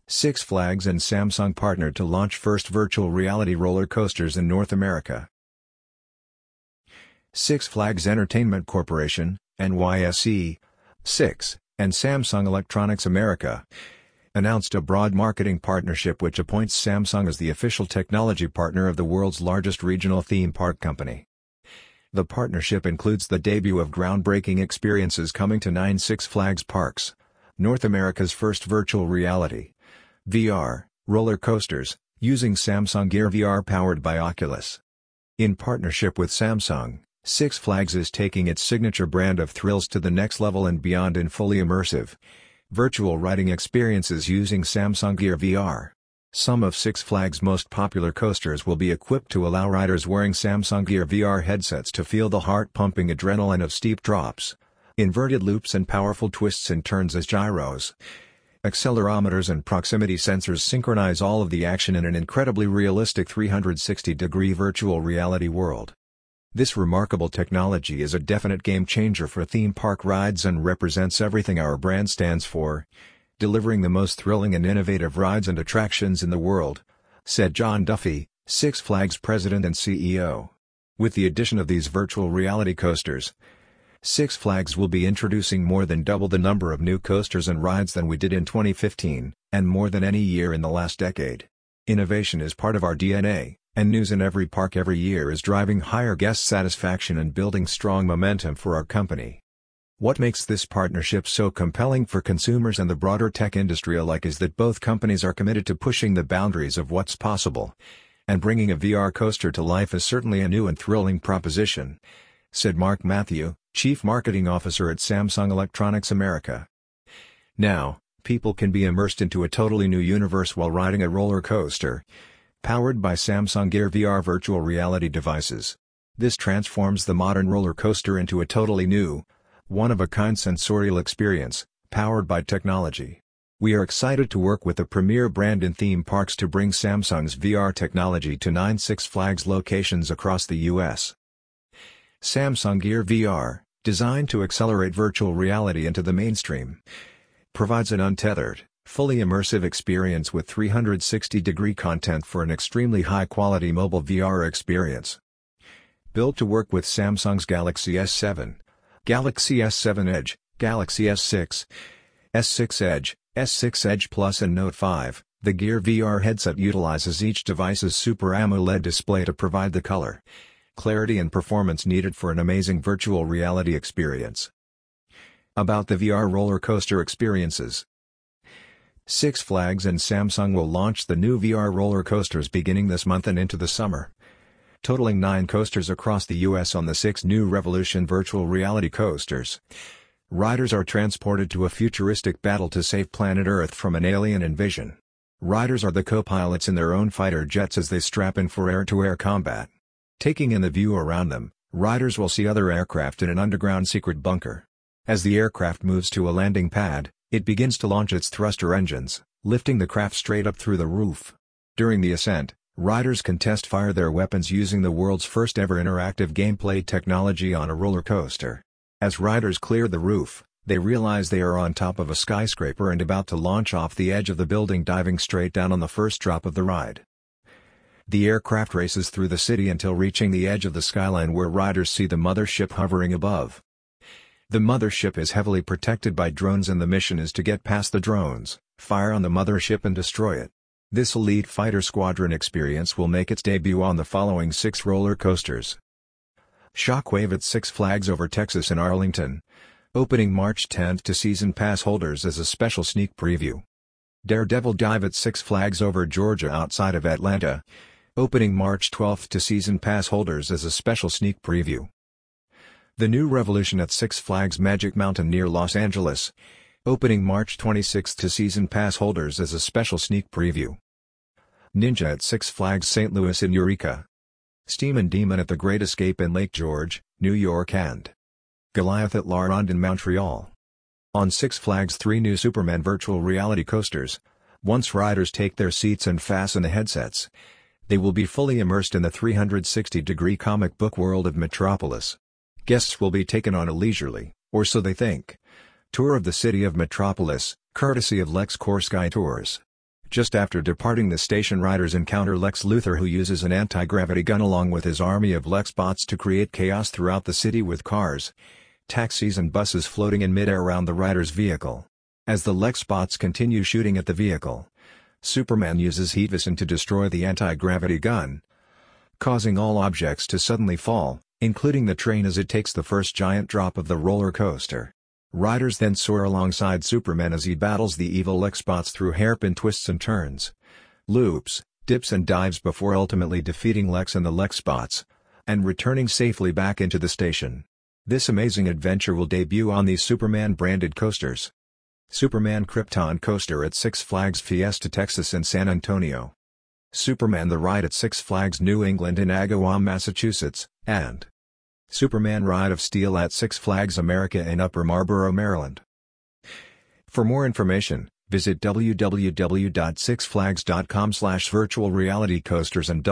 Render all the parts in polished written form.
Six Flags and Samsung partnered to launch first virtual reality roller coasters in North America. Six Flags Entertainment Corporation, NYSE, Six, and Samsung Electronics America announced a broad marketing partnership which appoints Samsung as the official technology partner of the world's largest regional theme park company. The partnership includes the debut of groundbreaking experiences coming to 9 Six Flags parks, North America's first virtual reality (VR) roller coasters, using Samsung Gear VR powered by Oculus. In partnership with Samsung, Six Flags is taking its signature brand of thrills to the next level and beyond in fully immersive virtual riding experiences using Samsung Gear VR. Some of Six Flags' most popular coasters will be equipped to allow riders wearing Samsung Gear VR headsets to feel the heart-pumping adrenaline of steep drops, inverted loops and powerful twists and turns as gyros. Accelerometers and proximity sensors synchronize all of the action in an incredibly realistic 360-degree virtual reality world. This remarkable technology is a definite game-changer for theme park rides and represents everything our brand stands for, delivering the most thrilling and innovative rides and attractions in the world, said John Duffy, Six Flags president and CEO. With the addition of these virtual reality coasters, Six Flags will be introducing more than double the number of new coasters and rides than we did in 2015, and more than any year in the last decade. Innovation is part of our DNA, and news in every park every year is driving higher guest satisfaction and building strong momentum for our company. What makes this partnership so compelling for consumers and the broader tech industry alike is that both companies are committed to pushing the boundaries of what's possible, and bringing a VR coaster to life is certainly a new and thrilling proposition, said Mark Matthew, Chief Marketing Officer at Samsung Electronics America. Now, people can be immersed into a totally new universe while riding a roller coaster, powered by Samsung Gear VR virtual reality devices. This transforms the modern roller coaster into a totally new, one-of-a-kind sensorial experience, powered by technology. We are excited to work with the premier brand in theme parks to bring Samsung's VR technology to 9 Six Flags locations across the U.S. Samsung Gear VR, designed to accelerate virtual reality into the mainstream, provides an untethered, fully immersive experience with 360-degree content for an extremely high-quality mobile VR experience. Built to work with Samsung's Galaxy S7, Galaxy S7 Edge, Galaxy S6, S6 Edge, S6 Edge Plus and Note 5, the Gear VR headset utilizes each device's Super AMOLED display to provide the color, clarity and performance needed for an amazing virtual reality experience. About the VR roller coaster experiences. Six Flags and Samsung will launch the new VR roller coasters beginning this month and into the summer, totaling 9 coasters across the U.S. on the 6 new Revolution virtual reality coasters. Riders are transported to a futuristic battle to save planet Earth from an alien invasion. Riders are the co-pilots in their own fighter jets as they strap in for air-to-air combat. Taking in the view around them, riders will see other aircraft in an underground secret bunker. As the aircraft moves to a landing pad, it begins to launch its thruster engines, lifting the craft straight up through the roof. During the ascent, riders can test-fire their weapons using the world's first-ever interactive gameplay technology on a roller coaster. As riders clear the roof, they realize they are on top of a skyscraper and about to launch off the edge of the building, diving straight down on the first drop of the ride. The aircraft races through the city until reaching the edge of the skyline where riders see the mothership hovering above. The mothership is heavily protected by drones and the mission is to get past the drones, fire on the mothership and destroy it. This elite fighter squadron experience will make its debut on the following 6 roller coasters. Shockwave at Six Flags Over Texas in Arlington, opening March 10th to season pass holders as a special sneak preview. Daredevil Dive at Six Flags Over Georgia outside of Atlanta, opening March 12th to season pass holders as a special sneak preview. The New Revolution at Six Flags Magic Mountain near Los Angeles, opening March 26th to season pass holders as a special sneak preview. Ninja at Six Flags St. Louis in Eureka. Steam and Demon at The Great Escape in Lake George, New York and Goliath at La Ronde in Montreal. On Six Flags 3 new Superman virtual reality coasters. Once riders take their seats and fasten the headsets, they will be fully immersed in the 360-degree comic book world of Metropolis. Guests will be taken on a leisurely, or so they think, tour of the city of Metropolis, courtesy of LexCorp Sky Tours. Just after departing the station, riders encounter Lex Luthor, who uses an anti-gravity gun along with his army of Lexbots to create chaos throughout the city with cars, taxis and buses floating in midair around the rider's vehicle. As the Lexbots continue shooting at the vehicle, Superman uses heat vision to destroy the anti-gravity gun, causing all objects to suddenly fall, including the train as it takes the first giant drop of the roller coaster. Riders then soar alongside Superman as he battles the evil Lexbots through hairpin twists and turns, loops, dips and dives before ultimately defeating Lex and the Lexbots, and returning safely back into the station. This amazing adventure will debut on these Superman-branded coasters. Superman Krypton Coaster at Six Flags Fiesta Texas and San Antonio. Superman the Ride at Six Flags New England in Agawam, Massachusetts, and Superman Ride of Steel at Six Flags America in Upper Marlboro, Maryland. For more information, visit www.sixflags.com/virtual-reality-coasters and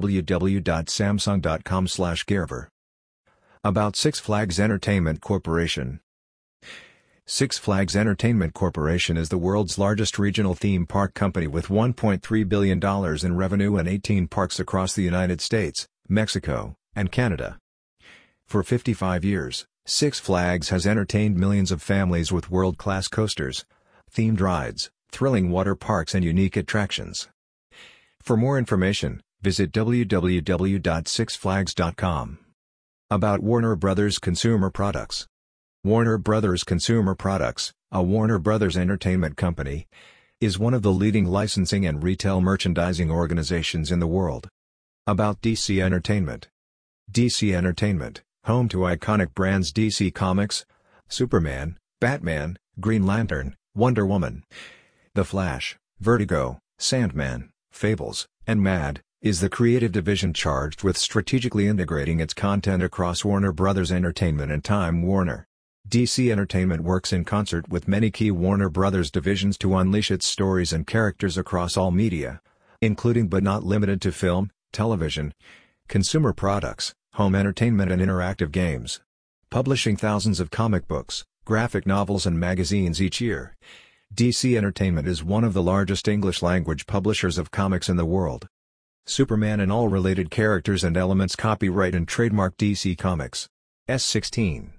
www.samsung.com/gearver. About Six Flags Entertainment Corporation. Six Flags Entertainment Corporation is the world's largest regional theme park company with $1.3 billion in revenue and 18 parks across the United States, Mexico, and Canada. For 55 years, Six Flags has entertained millions of families with world-class coasters, themed rides, thrilling water parks and unique attractions. For more information, visit www.sixflags.com. About Warner Bros. Consumer Products. Warner Bros. Consumer Products, a Warner Bros. Entertainment company, is one of the leading licensing and retail merchandising organizations in the world. About DC Entertainment. DC Entertainment, home to iconic brands DC Comics, Superman, Batman, Green Lantern, Wonder Woman, The Flash, Vertigo, Sandman, Fables, and Mad, is the creative division charged with strategically integrating its content across Warner Bros. Entertainment and Time Warner. DC Entertainment works in concert with many key Warner Bros. Divisions to unleash its stories and characters across all media, including but not limited to film, television, consumer products, home entertainment and interactive games. Publishing thousands of comic books, graphic novels and magazines each year, DC Entertainment is one of the largest English-language publishers of comics in the world. Superman and all related characters and elements copyright and trademark DC Comics. S16.